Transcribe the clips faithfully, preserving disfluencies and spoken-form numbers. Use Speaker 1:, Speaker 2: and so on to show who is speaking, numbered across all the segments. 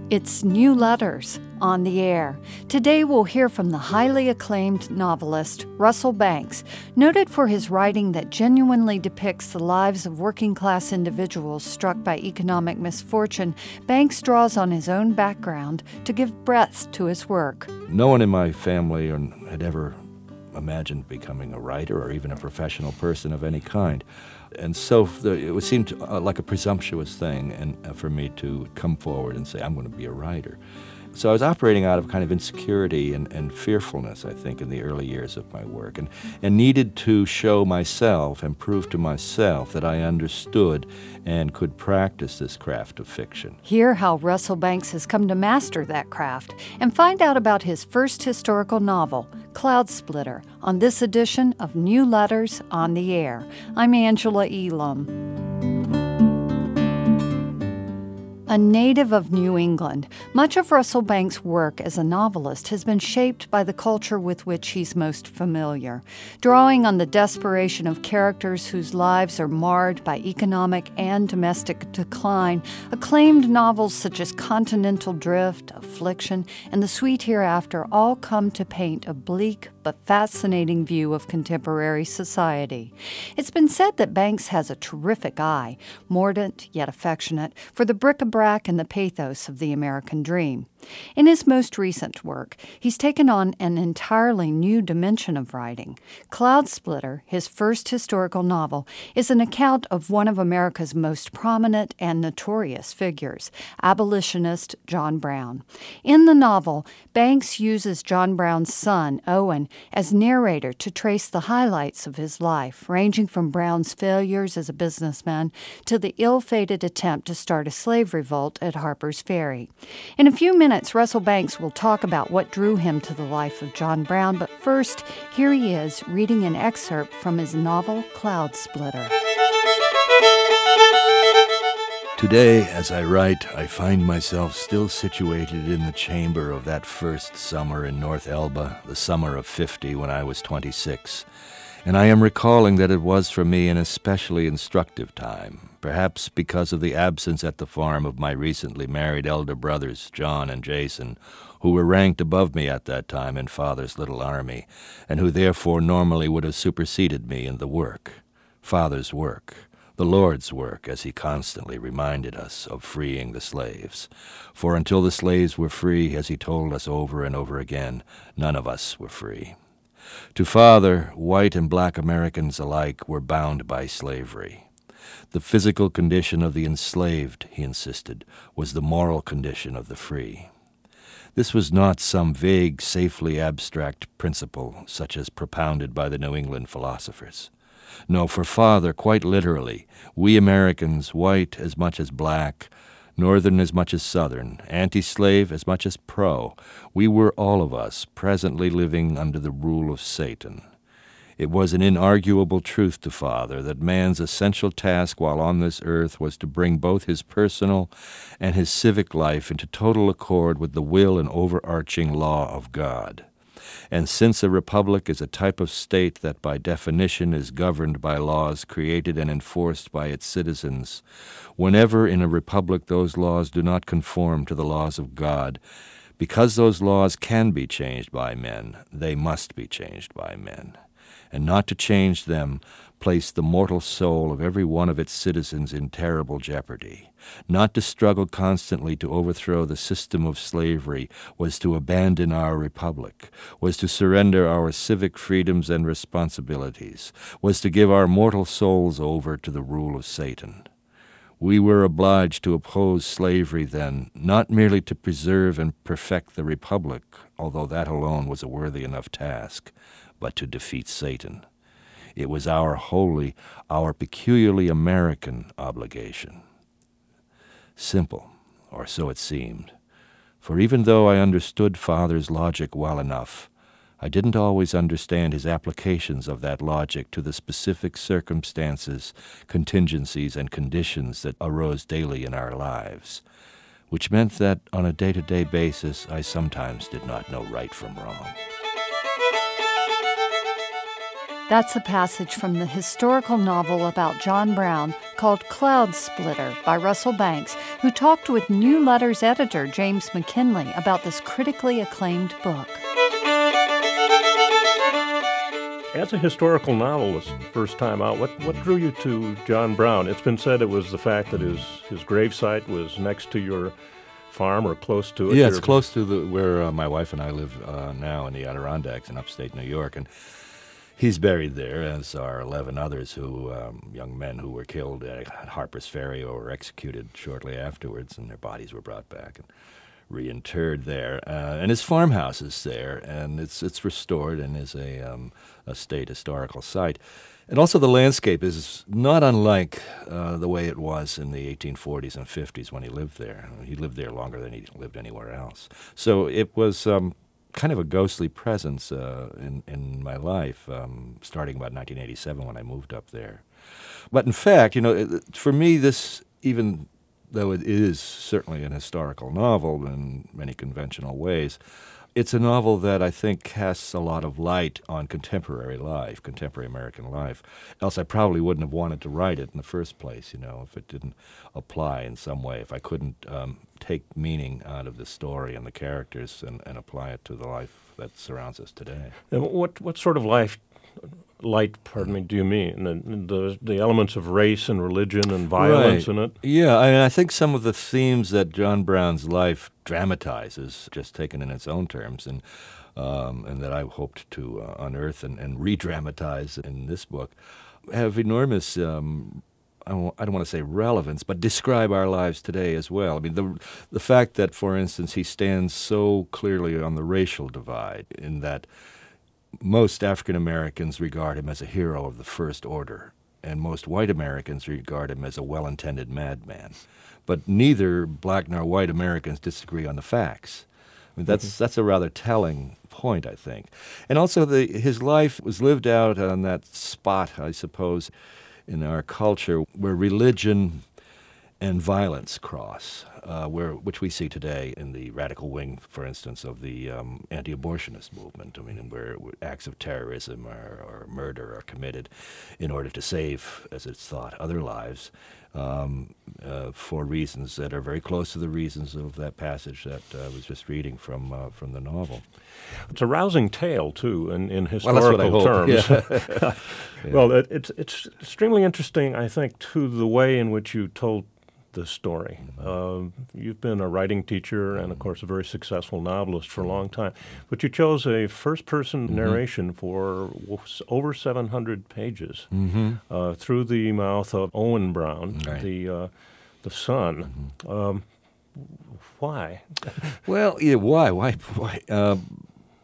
Speaker 1: It's New Letters on the Air. Today we'll hear from the highly acclaimed novelist Russell Banks. Noted for his writing that genuinely depicts the lives of working-class individuals struck by economic misfortune, Banks draws on his own background to give breadth to his work.
Speaker 2: No one in my family had ever imagined becoming a writer or even a professional person of any kind. And so it would seem to, uh, like a presumptuous thing and uh, for me to come forward and say, I'm going to be a writer. So I was operating out of kind of insecurity and, and fearfulness, I think, in the early years of my work, and, and needed to show myself and prove to myself that I understood and could practice this craft of fiction.
Speaker 1: Hear how Russell Banks has come to master that craft and find out about his first historical novel, Cloud Splitter, on this edition of New Letters on the Air. I'm Angela Elam. A native of New England, much of Russell Banks' work as a novelist has been shaped by the culture with which he's most familiar. Drawing on the desperation of characters whose lives are marred by economic and domestic decline, acclaimed novels such as Continental Drift, Affliction, and The Sweet Hereafter all come to paint a bleak but fascinating view of contemporary society. It's been said that Banks has a terrific eye, mordant yet affectionate, for the bric-a-brac and the pathos of the American dream. In his most recent work, he's taken on an entirely new dimension of writing. Cloud Splitter, his first historical novel, is an account of one of America's most prominent and notorious figures, abolitionist John Brown. In the novel, Banks uses John Brown's son, Owen, as narrator to trace the highlights of his life, ranging from Brown's failures as a businessman to the ill-fated attempt to start a slave revolt at Harper's Ferry. In a few minutes, Russell Banks will talk about what drew him to the life of John Brown, but first, here he is reading an excerpt from his novel, Cloud Splitter.
Speaker 2: Today, as I write, I find myself still situated in the chamber of that first summer in North Elba, the summer of fifty when I was twenty-six. And I am recalling that it was for me an especially instructive time, perhaps because of the absence at the farm of my recently married elder brothers, John and Jason, who were ranked above me at that time in Father's little army, and who therefore normally would have superseded me in the work, Father's work, the Lord's work, as he constantly reminded us of freeing the slaves. For until the slaves were free, as he told us over and over again, none of us were free. To Father, white and black Americans alike were bound by slavery. The physical condition of the enslaved, he insisted, was the moral condition of the free. This was not some vague, safely abstract principle such as propounded by the New England philosophers. No, for Father, quite literally, we Americans, white as much as black, Northern as much as Southern, anti-slave as much as pro, we were all of us presently living under the rule of Satan. It was an inarguable truth to Father that man's essential task while on this earth was to bring both his personal and his civic life into total accord with the will and overarching law of God. And since a republic is a type of state that by definition is governed by laws created and enforced by its citizens, whenever in a republic those laws do not conform to the laws of God, because those laws can be changed by men, they must be changed by men. And not to change them place the mortal soul of every one of its citizens in terrible jeopardy. Not to struggle constantly to overthrow the system of slavery was to abandon our republic, was to surrender our civic freedoms and responsibilities, was to give our mortal souls over to the rule of Satan. We were obliged to oppose slavery then, not merely to preserve and perfect the republic, although that alone was a worthy enough task, but to defeat Satan. It was our wholly, our peculiarly American obligation. Simple, or so it seemed, for even though I understood Father's logic well enough, I didn't always understand his applications of that logic to the specific circumstances, contingencies, and conditions that arose daily in our lives, which meant that on a day-to-day basis I sometimes did not know right from wrong.
Speaker 1: That's a passage from the historical novel about John Brown called Cloud Splitter by Russell Banks, who talked with New Letters editor James McKinley about this critically acclaimed book.
Speaker 3: As a historical novelist, first time out, what, what drew you to John Brown? It's been said it was the fact that his, his gravesite was next to your farm or close to it.
Speaker 2: Yeah, it's close to the where uh, my wife and I live uh, now in the Adirondacks in upstate New York, and he's buried there, as are eleven others who, um, young men who were killed at Harper's Ferry or were executed shortly afterwards, and their bodies were brought back and reinterred there. Uh, and his farmhouse is there, and it's it's restored and is a, um, a state historical site. And also the landscape is not unlike uh, the way it was in the eighteen forties and fifties when he lived there. He lived there longer than he lived anywhere else. So it was um, kind of a ghostly presence uh, in, in my life, um, starting about nineteen eighty-seven when I moved up there. But in fact, you know, it, for me, this, even though it is certainly an historical novel in many conventional ways, it's a novel that I think casts a lot of light on contemporary life, contemporary American life. Else I probably wouldn't have wanted to write it in the first place, you know, if it didn't apply in some way, if I couldn't um, take meaning out of the story and the characters and, and apply it to the life that surrounds us today.
Speaker 3: And what what sort of life, light, pardon me, do you mean? The, the, the elements of race and religion and violence
Speaker 2: right.
Speaker 3: in it?
Speaker 2: Yeah, I mean, I think some of the themes that John Brown's life dramatizes, just taken in its own terms, and um, and that I hoped to uh, unearth and, and re-dramatize in this book, have enormous, um, I don't, I don't want to say relevance, but describe our lives today as well. I mean, the the fact that, for instance, he stands so clearly on the racial divide in that most African Americans regard him as a hero of the first order, and most white Americans regard him as a well-intended madman. But neither black nor white Americans disagree on the facts. I mean, that's mm-hmm. that's a rather telling point, I think. And also, the, his life was lived out on that spot, I suppose, in our culture where religion and violence cross, uh, where which we see today in the radical wing, for instance, of the um, anti-abortionist movement. I mean, where acts of terrorism or, or murder are committed in order to save, as it's thought, other lives um, uh, for reasons that are very close to the reasons of that passage that uh, I was just reading from uh, from the novel.
Speaker 3: It's a rousing tale, too, in, in historical
Speaker 2: well,
Speaker 3: terms.
Speaker 2: Yeah. yeah.
Speaker 3: Well, it, it's it's extremely interesting, I think, to the way in which you told the story. Uh, you've been a writing teacher and, of course, a very successful novelist for a long time. But you chose a first-person mm-hmm. narration for over seven hundred pages
Speaker 2: mm-hmm.
Speaker 3: uh, through the mouth of Owen Brown,
Speaker 2: right.
Speaker 3: the uh, the son. Mm-hmm. Um, why?
Speaker 2: Well, yeah, why? Why? Why? Um,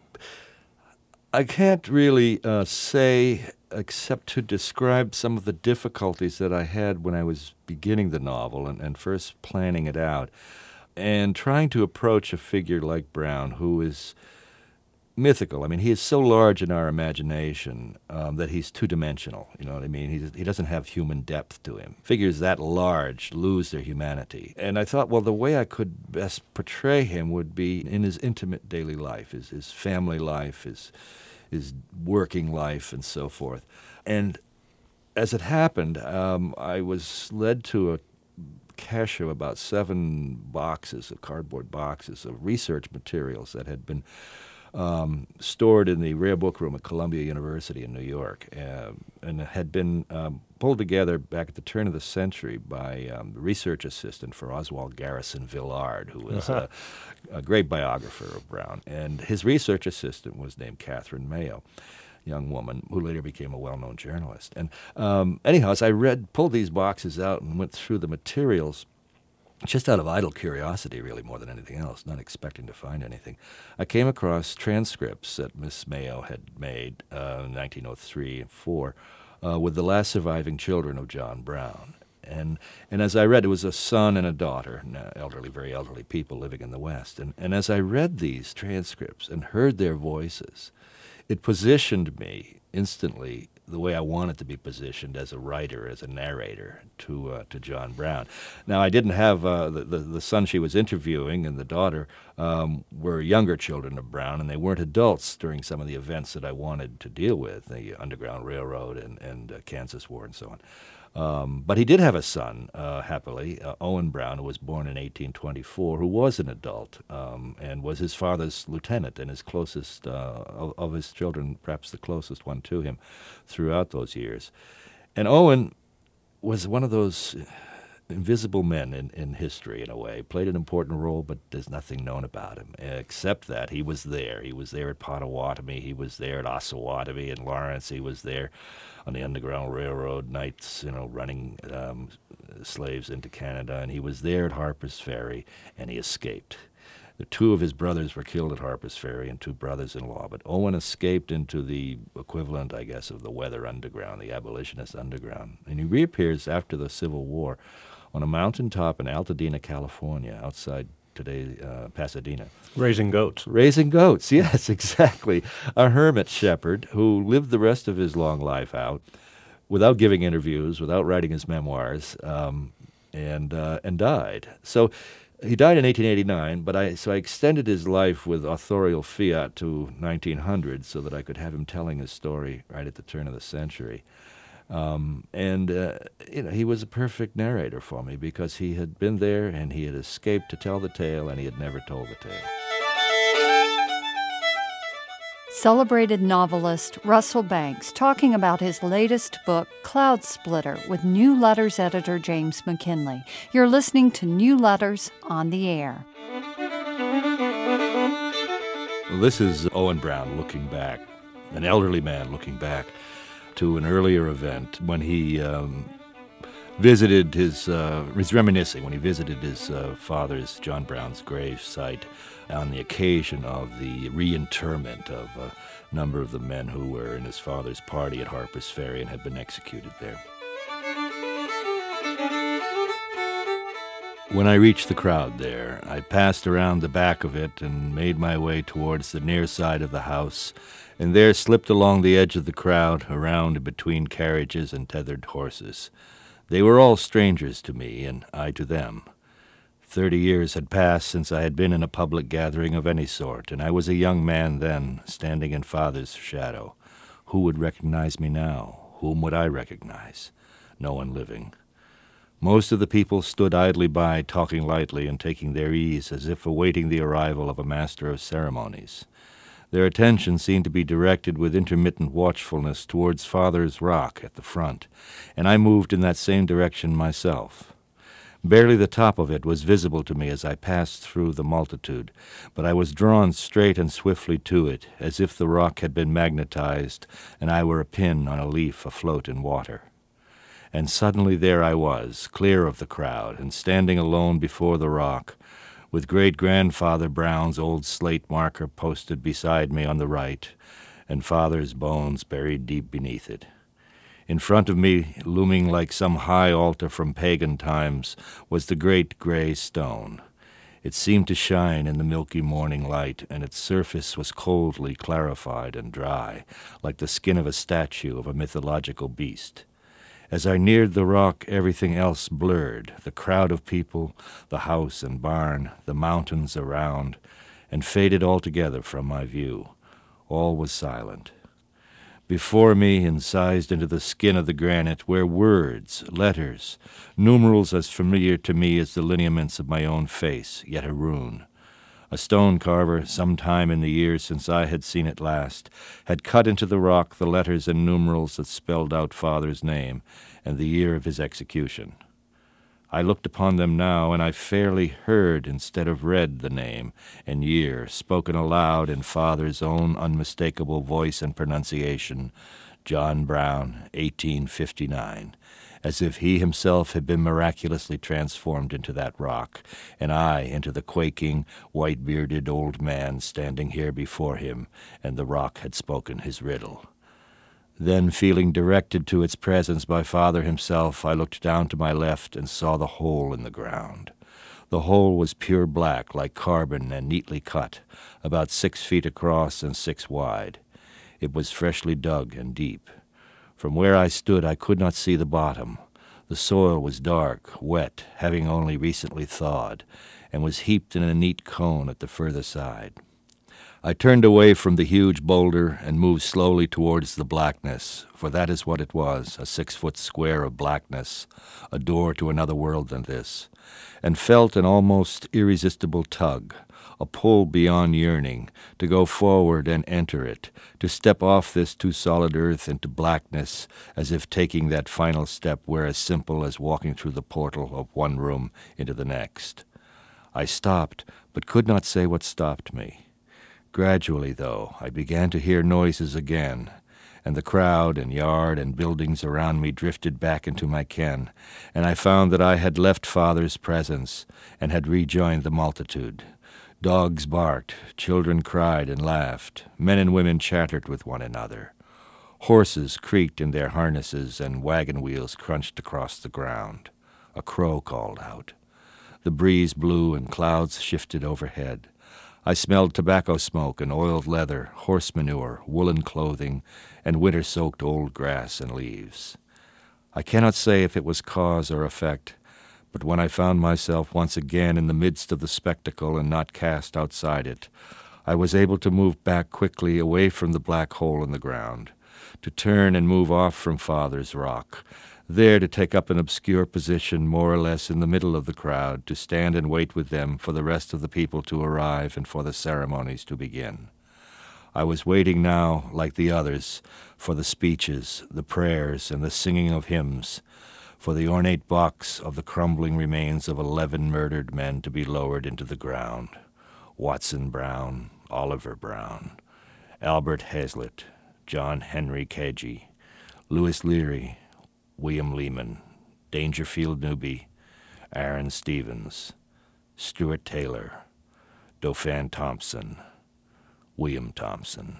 Speaker 2: I can't really uh, say, except to describe some of the difficulties that I had when I was beginning the novel and, and first planning it out, and trying to approach a figure like Brown, who is mythical. I mean, he is so large in our imagination um, that he's two-dimensional. You know what I mean? He's, he doesn't have human depth to him. Figures that large lose their humanity. And I thought, well, the way I could best portray him would be in his intimate daily life, his, his family life, his his working life, and so forth. And as it happened, um, I was led to a cache of about seven boxes, of cardboard boxes of research materials that had been um, stored in the rare book room at Columbia University in New York, uh, and had been um, pulled together back at the turn of the century by um, the research assistant for Oswald Garrison Villard, who was uh-huh. a, a great biographer of Brown. And his research assistant was named Catherine Mayo, a young woman who later became a well-known journalist. And um, anyhow, as I read, pulled these boxes out and went through the materials, just out of idle curiosity, really, more than anything else, not expecting to find anything, I came across transcripts that Miss Mayo had made uh, in nineteen oh three and four uh, with the last surviving children of John Brown. And and as I read, it was a son and a daughter, elderly, very elderly people living in the West. And, and as I read these transcripts and heard their voices, it positioned me instantly the way I wanted to be positioned as a writer, as a narrator to uh, to John Brown. Now, I didn't have uh, the, the the son she was interviewing and the daughter um, were younger children of Brown, and they weren't adults during some of the events that I wanted to deal with, the Underground Railroad and and uh, Kansas War and so on. Um, but he did have a son, uh, happily, uh, Owen Brown, who was born in eighteen twenty-four, who was an adult um, and was his father's lieutenant and his closest, uh, of, of his children, perhaps the closest one to him throughout those years. And Owen was one of those invisible men in, in history, in a way, played an important role, but there's nothing known about him, except that he was there. He was there at Pottawatomie. He was there at Osawatomie and Lawrence. He was there on the Underground Railroad nights, you know, running um, slaves into Canada. And he was there at Harper's Ferry, and he escaped. The two of his brothers were killed at Harper's Ferry, and two brothers-in-law. But Owen escaped into the equivalent, I guess, of the Weather Underground, the abolitionist underground. And he reappears after the Civil War on a mountaintop in Altadena, California, outside today uh, Pasadena.
Speaker 3: Raising goats.
Speaker 2: Raising goats, yes, exactly. A hermit shepherd who lived the rest of his long life out without giving interviews, without writing his memoirs, um, and uh, and died. So he died in eighteen eighty-nine, but I so I extended his life with authorial fiat to nineteen hundred so that I could have him telling his story right at the turn of the century. Um, and, uh, you know, he was a perfect narrator for me because he had been there and he had escaped to tell the tale and he had never told the tale.
Speaker 1: Celebrated novelist Russell Banks talking about his latest book, Cloud Splitter, with New Letters editor James McKinley. You're listening to New Letters on the Air.
Speaker 2: Well, this is Owen Brown looking back, an elderly man looking back to an earlier event when he um, visited his, uh, he's reminiscing when he visited his uh, father's, John Brown's, grave site on the occasion of the reinterment of a number of the men who were in his father's party at Harper's Ferry and had been executed there. When I reached the crowd there, I passed around the back of it and made my way towards the near side of the house, and there slipped along the edge of the crowd, around between carriages and tethered horses. They were all strangers to me, and I to them. Thirty years had passed since I had been in a public gathering of any sort, and I was a young man then, standing in Father's shadow. Who would recognize me now? Whom would I recognize? No one living. Most of the people stood idly by, talking lightly and taking their ease as if awaiting the arrival of a master of ceremonies. Their attention seemed to be directed with intermittent watchfulness towards Father's Rock at the front, and I moved in that same direction myself. Barely the top of it was visible to me as I passed through the multitude, but I was drawn straight and swiftly to it, as if the rock had been magnetized and I were a pin on a leaf afloat in water. And suddenly there I was, clear of the crowd, and standing alone before the rock, with great-grandfather Brown's old slate marker posted beside me on the right, and Father's bones buried deep beneath it. In front of me, looming like some high altar from pagan times, was the great gray stone. It seemed to shine in the milky morning light, and its surface was coldly clarified and dry, like the skin of a statue of a mythological beast. As I neared the rock, everything else blurred, the crowd of people, the house and barn, the mountains around, and faded altogether from my view. All was silent. Before me, incised into the skin of the granite, were words, letters, numerals as familiar to me as the lineaments of my own face, yet a rune. A stone carver, some time in the years since I had seen it last, had cut into the rock the letters and numerals that spelled out Father's name and the year of his execution. I looked upon them now, and I fairly heard instead of read the name and year, spoken aloud in Father's own unmistakable voice and pronunciation, John Brown, eighteen fifty-nine, as if he himself had been miraculously transformed into that rock, and I into the quaking, white-bearded old man standing here before him, and the rock had spoken his riddle. Then, feeling directed to its presence by Father himself, I looked down to my left and saw the hole in the ground. The hole was pure black, like carbon, and neatly cut, about six feet across and six wide. It was freshly dug and deep. From where I stood, I could not see the bottom. The soil was dark, wet, having only recently thawed, and was heaped in a neat cone at the further side. I turned away from the huge boulder and moved slowly towards the blackness, for that is what it was, a six-foot square of blackness, a door to another world than this, and felt an almost irresistible tug, a pull beyond yearning, to go forward and enter it, to step off this too solid earth into blackness, as if taking that final step were as simple as walking through the portal of one room into the next. I stopped, but could not say what stopped me. Gradually, though, I began to hear noises again, and the crowd and yard and buildings around me drifted back into my ken, and I found that I had left Father's presence and had rejoined the multitude. Dogs barked, children cried and laughed, men and women chattered with one another. Horses creaked in their harnesses, and wagon wheels crunched across the ground. A crow called out. The breeze blew and clouds shifted overhead. I smelled tobacco smoke and oiled leather, horse manure, woolen clothing, and winter-soaked old grass and leaves. I cannot say if it was cause or effect, but when I found myself once again in the midst of the spectacle and not cast outside it, I was able to move back quickly away from the black hole in the ground, to turn and move off from Father's rock, there to take up an obscure position more or less in the middle of the crowd, to stand and wait with them for the rest of the people to arrive and for the ceremonies to begin. I was waiting now, like the others, for the speeches, the prayers, and the singing of hymns, for the ornate box of the crumbling remains of eleven murdered men to be lowered into the ground. Watson Brown, Oliver Brown, Albert Hazlitt, John Henry Kagi, Louis Leary, William Lehman, Dangerfield Newby, Aaron Stevens, Stuart Taylor, Dauphin Thompson, William Thompson,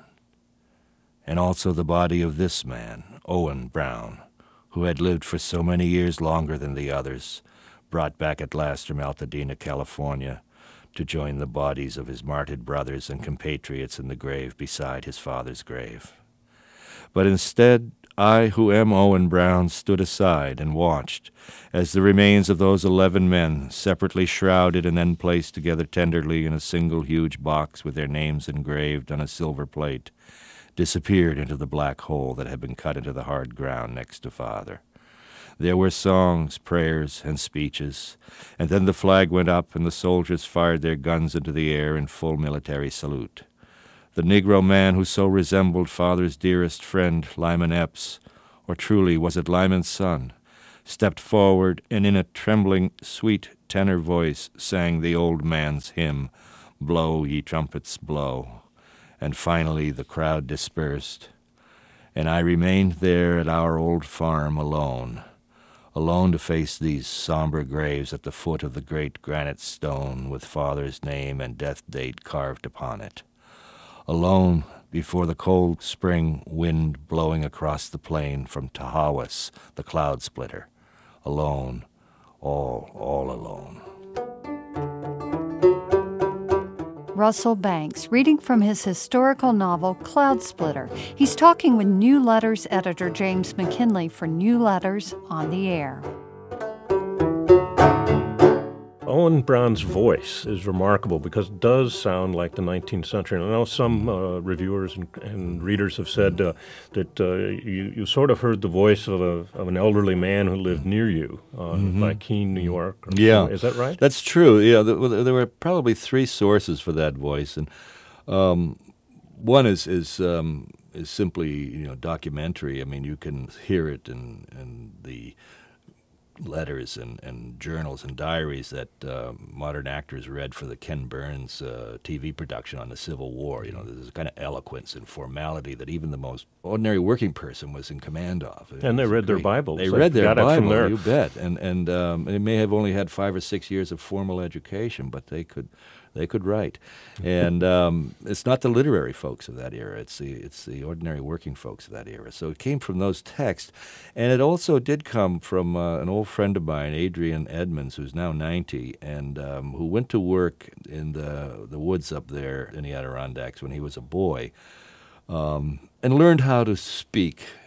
Speaker 2: and also the body of this man, Owen Brown, who had lived for so many years longer than the others, brought back at last from Altadena, California, to join the bodies of his martyred brothers and compatriots in the grave beside his father's grave. But instead, I, who am Owen Brown, stood aside and watched as the remains of those eleven men, separately shrouded and then placed together tenderly in a single huge box with their names engraved on a silver plate, disappeared into the black hole that had been cut into the hard ground next to Father. There were songs, prayers, and speeches, and then the flag went up and the soldiers fired their guns into the air in full military salute. The Negro man who so resembled Father's dearest friend, Lyman Epps, or truly was it Lyman's son, stepped forward and in a trembling, sweet tenor voice sang the old man's hymn, "Blow, ye trumpets, blow." And finally the crowd dispersed, and I remained there at our old farm alone, alone to face these somber graves at the foot of the great granite stone with Father's name and death date carved upon it. Alone before the cold spring wind blowing across the plain from Tahawas, the cloud splitter. Alone, all, all alone.
Speaker 1: Russell Banks, reading from his historical novel Cloud Splitter. He's talking with New Letters editor James McKinley for New Letters on the Air.
Speaker 3: Owen Brown's voice is remarkable because it does sound like the nineteenth century. And I know some uh, reviewers and, and readers have said uh, that uh, you, you sort of heard the voice of, a, of an elderly man who lived near you uh, mm-hmm. by Keene, New York.
Speaker 2: Yeah.
Speaker 3: Is that right?
Speaker 2: That's true. Yeah, there, there were probably three sources for that voice. And um, one is is um, is simply, you know, documentary. I mean, you can hear it in, in the letters and, and journals and diaries that uh, modern actors read for the Ken Burns uh, T V production on the Civil War. You know, there's a kind of eloquence and formality that even the most ordinary working person was in command of. It
Speaker 3: and they read
Speaker 2: great.
Speaker 3: their Bibles.
Speaker 2: They read their Bible, you
Speaker 3: bet.
Speaker 2: bet. And and um, they may have only had five or six years of formal education, but they could they could write. And um, it's not the literary folks of that era. It's the it's the ordinary working folks of that era. So it came from those texts. And it also did come from uh, an old friend of mine, Adrian Edmonds, who's now ninety, and um, who went to work in the, the woods up there in the Adirondacks when he was a boy, um, and learned how to speak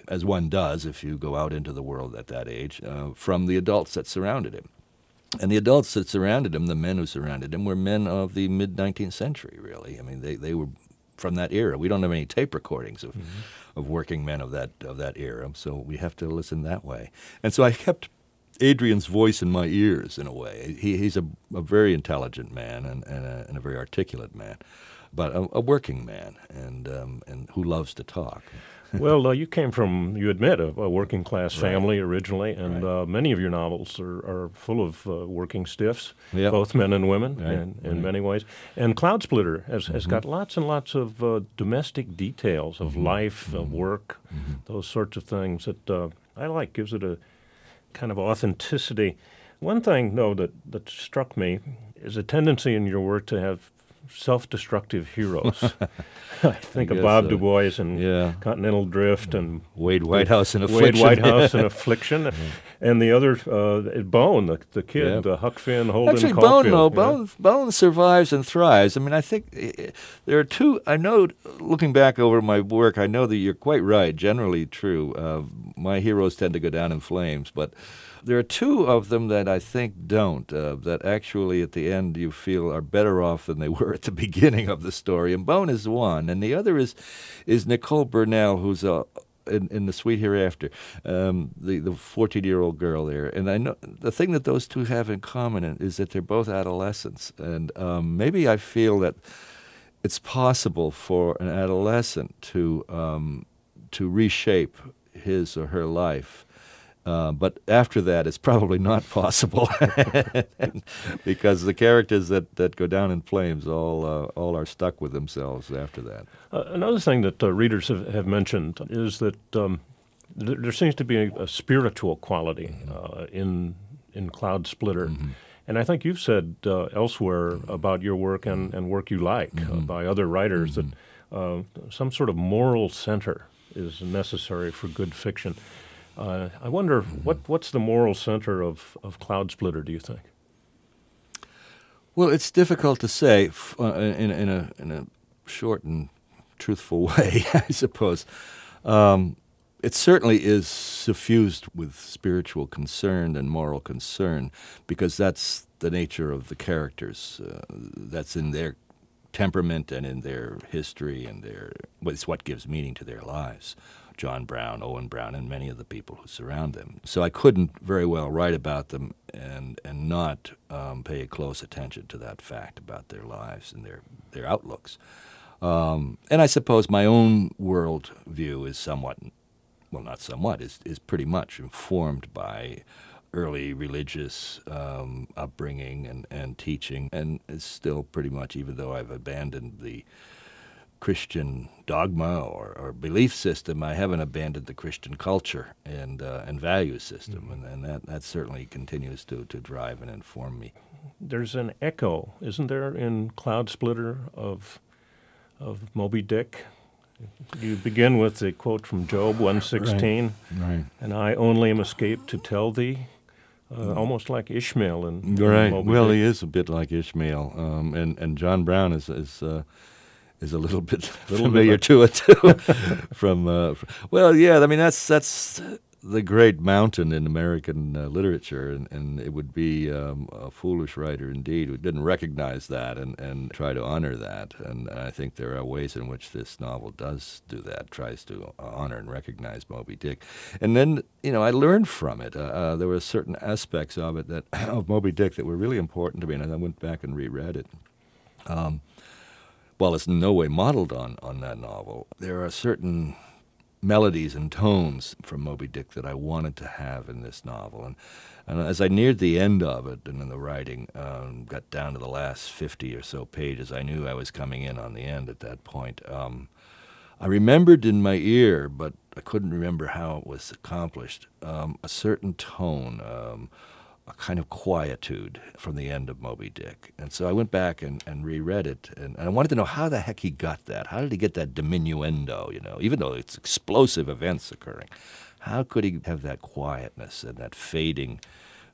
Speaker 2: as one does if you go out into the world at that age, uh, from the adults that surrounded him. And the adults that surrounded him, the men who surrounded him, were men of the mid-nineteenth century, really. I mean, they, they were from that era. We don't have any tape recordings of, mm-hmm. of working men of that of that era, so we have to listen that way. And so I kept Adrian's voice in my ears, in a way. He, he's a, a very intelligent man and, and, a, and a very articulate man, but a, a working man and um, and who loves to talk.
Speaker 3: Well, uh, you came from, you admit, a, a working-class family right. originally, and
Speaker 2: right.
Speaker 3: uh, many of your novels are, are full of uh, working stiffs,
Speaker 2: yep.
Speaker 3: both men and women,
Speaker 2: right.
Speaker 3: in, in
Speaker 2: right.
Speaker 3: many ways. And Cloud Splitter has,
Speaker 2: mm-hmm.
Speaker 3: has got lots and lots of uh, domestic details of
Speaker 2: mm-hmm.
Speaker 3: life,
Speaker 2: mm-hmm.
Speaker 3: of work,
Speaker 2: mm-hmm.
Speaker 3: those sorts of things that uh, I like, gives it a kind of authenticity. One thing, though, that, that struck me is a tendency in your work to have self-destructive heroes. I think
Speaker 2: I
Speaker 3: of Bob
Speaker 2: so.
Speaker 3: Du Bois and
Speaker 2: yeah.
Speaker 3: Continental Drift and
Speaker 2: Wade Whitehouse in Affliction.
Speaker 3: Wade Whitehouse in Affliction, yeah. and the other uh, Bone, the, the kid,
Speaker 2: yeah.
Speaker 3: the Huck Finn, Holden
Speaker 2: Actually,
Speaker 3: Caulfield.
Speaker 2: Bone, no,
Speaker 3: yeah.
Speaker 2: Bone, Bone survives and thrives. I mean, I think uh, there are two. I know, looking back over my work, I know that you're quite right. Generally true. Uh, my heroes tend to go down in flames, but there are two of them that I think don't, uh, that actually at the end you feel are better off than they were at the beginning of the story. And Bone is one, and the other is is Nicole Burnell, who's a, in, in The Sweet Hereafter, um, the, the fourteen-year-old girl there. And I know the thing that those two have in common is that they're both adolescents. And um, maybe I feel that it's possible for an adolescent to um, to reshape his or her life. Uh, but after that, it's probably not possible because the characters that, that go down in flames all uh, all are stuck with themselves after that.
Speaker 3: Uh, another thing that uh, readers have, have mentioned is that um, th- there seems to be a, a spiritual quality uh, in in Cloud Splitter. Mm-hmm. And I think you've said uh, elsewhere about your work and, and work you like mm-hmm. uh, by other writers mm-hmm. that uh, some sort of moral center is necessary for good fiction. Uh, I wonder, mm-hmm. what, what's the moral center of, of Cloud Splitter, do you think?
Speaker 2: Well, it's difficult to say f- uh, in, in, a, in a short and truthful way, I suppose. Um, it certainly is suffused with spiritual concern and moral concern because that's the nature of the characters. Uh, that's in their temperament and in their history and their well, it's what gives meaning to their lives. John Brown, Owen Brown, and many of the people who surround them. So I couldn't very well write about them and and not um, pay close attention to that fact about their lives and their, their outlooks. Um, and I suppose my own world view is somewhat, well, not somewhat, is, is pretty much informed by early religious um, upbringing and, and teaching, and is still pretty much, even though I've abandoned the Christian dogma or, or belief system, I haven't abandoned the Christian culture and uh, and value system, mm-hmm. and, and that, that certainly continues to, to drive and inform me.
Speaker 3: There's an echo, isn't there, in Cloud Splitter of of Moby Dick? You begin with a quote from Job one sixteen,
Speaker 2: right. Right.
Speaker 3: and I only am escaped to tell thee, uh, almost like Ishmael in,
Speaker 2: right.
Speaker 3: in Moby
Speaker 2: Well,
Speaker 3: Dick.
Speaker 2: he is a bit like Ishmael, um, and, and John Brown is... is uh, is a little bit
Speaker 3: little
Speaker 2: familiar
Speaker 3: bit
Speaker 2: to it too. From uh, well, yeah, I mean that's that's the great mountain in American uh, literature, and, and it would be um, a foolish writer indeed who didn't recognize that and, and try to honor that. And I think there are ways in which this novel does do that, tries to honor and recognize Moby Dick. And then you know I learned from it. Uh, uh, there were certain aspects of it that of Moby Dick that were really important to me, and I went back and reread it. Um, While it's in no way modeled on, on that novel, there are certain melodies and tones from Moby Dick that I wanted to have in this novel. And, and as I neared the end of it and in the writing, um, got down to the last fifty or so pages, I knew I was coming in on the end at that point. Um, I remembered in my ear, but I couldn't remember how it was accomplished, um, a certain tone, um, a kind of quietude from the end of Moby Dick. And so I went back and, and reread it, and, and I wanted to know how the heck he got that. How did he get that diminuendo, you know, even though it's explosive events occurring? How could he have that quietness and that fading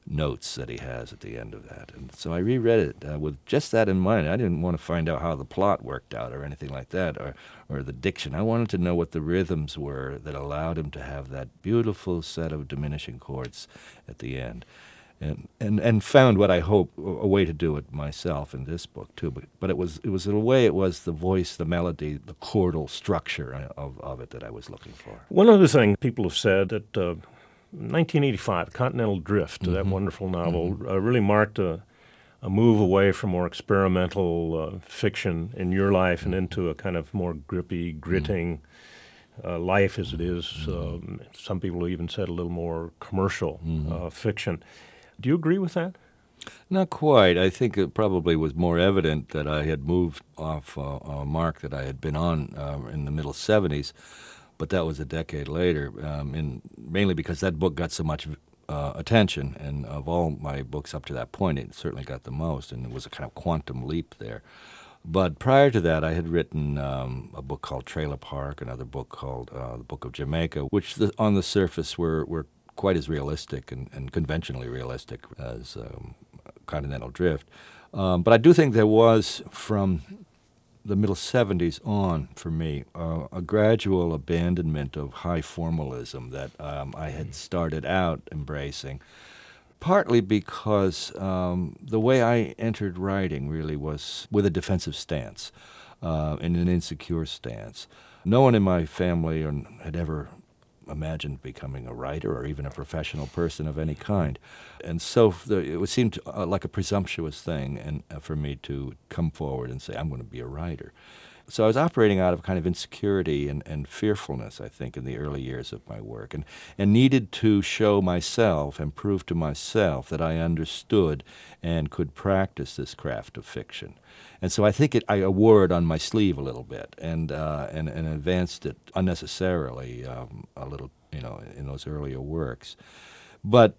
Speaker 2: notes that he has at the end of that. And so I reread it uh, with just that in mind. I didn't want to find out how the plot worked out or anything like that, or, or the diction. I wanted to know what the rhythms were that allowed him to have that beautiful set of diminishing chords at the end. And, and and found what I hope a way to do it myself in this book too. But but it was it was in a way it was the voice, the melody, the chordal structure of, of it that I was looking for.
Speaker 3: One other thing people have said that uh, nineteen eighty-five, Continental Drift, mm-hmm. that wonderful novel, mm-hmm. uh, really marked a, a move away from more experimental uh, fiction in your life and into a kind of more grippy, gritting mm-hmm. uh, life as it is. Mm-hmm. Um, some people even said a little more commercial mm-hmm. uh, fiction. Do you agree with that?
Speaker 2: Not quite. I think it probably was more evident that I had moved off uh, a mark that I had been on uh, in the middle seventies, but that was a decade later, um, and mainly because that book got so much uh, attention, and of all my books up to that point, it certainly got the most, and it was a kind of quantum leap there. But prior to that, I had written um, a book called Trailer Park, another book called uh, The Book of Jamaica, which the, on the surface were, were quite as realistic and, and conventionally realistic as um, Continental Drift. Um, but I do think there was, from the middle seventies on, for me, uh, a gradual abandonment of high formalism that um, I had started out embracing, partly because um, the way I entered writing really was with a defensive stance uh, and an insecure stance. No one in my family had ever imagined becoming a writer or even a professional person of any kind. And so the, it would seem to, uh, like a presumptuous thing and uh, for me to come forward and say, I'm going to be a writer. So I was operating out of kind of insecurity and, and fearfulness, I think, in the early years of my work, and, and needed to show myself and prove to myself that I understood and could practice this craft of fiction. And so I think it, I wore it on my sleeve a little bit and uh, and, and advanced it unnecessarily um, a little, you know, in those earlier works. But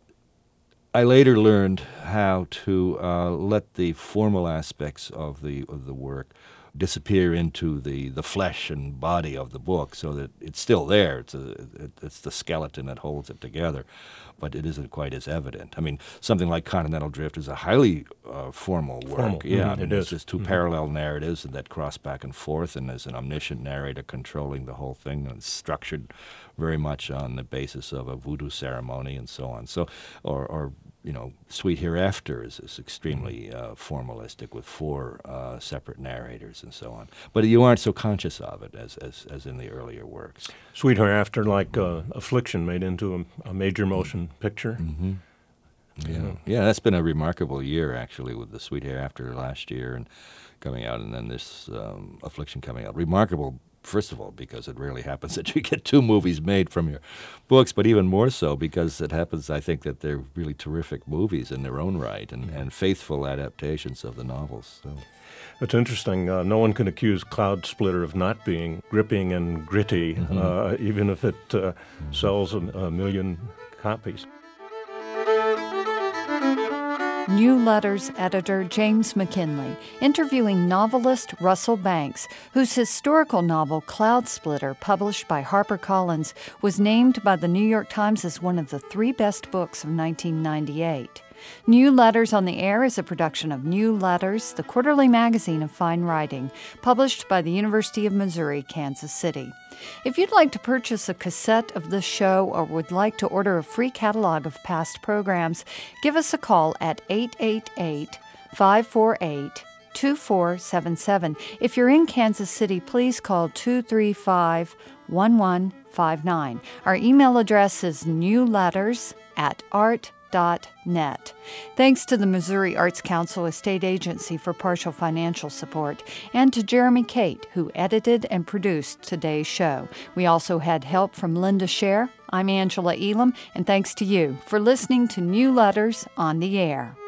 Speaker 2: I later learned how to uh, let the formal aspects of the of the work disappear into the, the flesh and body of the book, so that it's still there. It's a, it, it's the skeleton that holds it together, but it isn't quite as evident. I mean, something like Continental Drift is a highly uh, formal work.
Speaker 3: Formal.
Speaker 2: Yeah,
Speaker 3: Mm-hmm.
Speaker 2: I mean,
Speaker 3: It
Speaker 2: it's
Speaker 3: is.
Speaker 2: just two
Speaker 3: Mhm.
Speaker 2: parallel narratives that cross back and forth, and there's an omniscient narrator controlling the whole thing, and it's structured very much on the basis of a voodoo ceremony and so on. So, or, or you know, Sweet Hereafter is, is extremely uh, formalistic with four uh, separate narrators and so on. But you aren't so conscious of it as as, as in the earlier works.
Speaker 3: Sweet Hereafter, like uh, Affliction, made into a, a major motion picture.
Speaker 2: Mm-hmm. Yeah, yeah, that's been a remarkable year actually, with the Sweet Hereafter last year and coming out, and then this um, Affliction coming out. Remarkable, first of all, because it rarely happens that you get two movies made from your books, but even more so because it happens, I think, that they're really terrific movies in their own right and, and faithful adaptations of the novels. So.
Speaker 3: It's interesting. Uh, no one can accuse Cloud Splitter of not being gripping and gritty, mm-hmm. uh, even if it uh, mm-hmm. sells a, a million copies.
Speaker 1: New Letters editor James McKinley, interviewing novelist Russell Banks, whose historical novel Cloud Splitter, published by HarperCollins, was named by the New York Times as one of the three best books of nineteen ninety-eight. New Letters on the Air is a production of New Letters, the quarterly magazine of fine writing, published by the University of Missouri, Kansas City. If you'd like to purchase a cassette of this show or would like to order a free catalog of past programs, give us a call at eight eight eight, five four eight, two four seven seven. If you're in Kansas City, please call two three five, one one five nine. Our email address is newletters at art dot net. Thanks to the Missouri Arts Council, a state agency for partial financial support, and to Jeremy Cate, who edited and produced today's show. We also had help from Linda Scher. I'm Angela Elam, and thanks to you for listening to New Letters on the Air.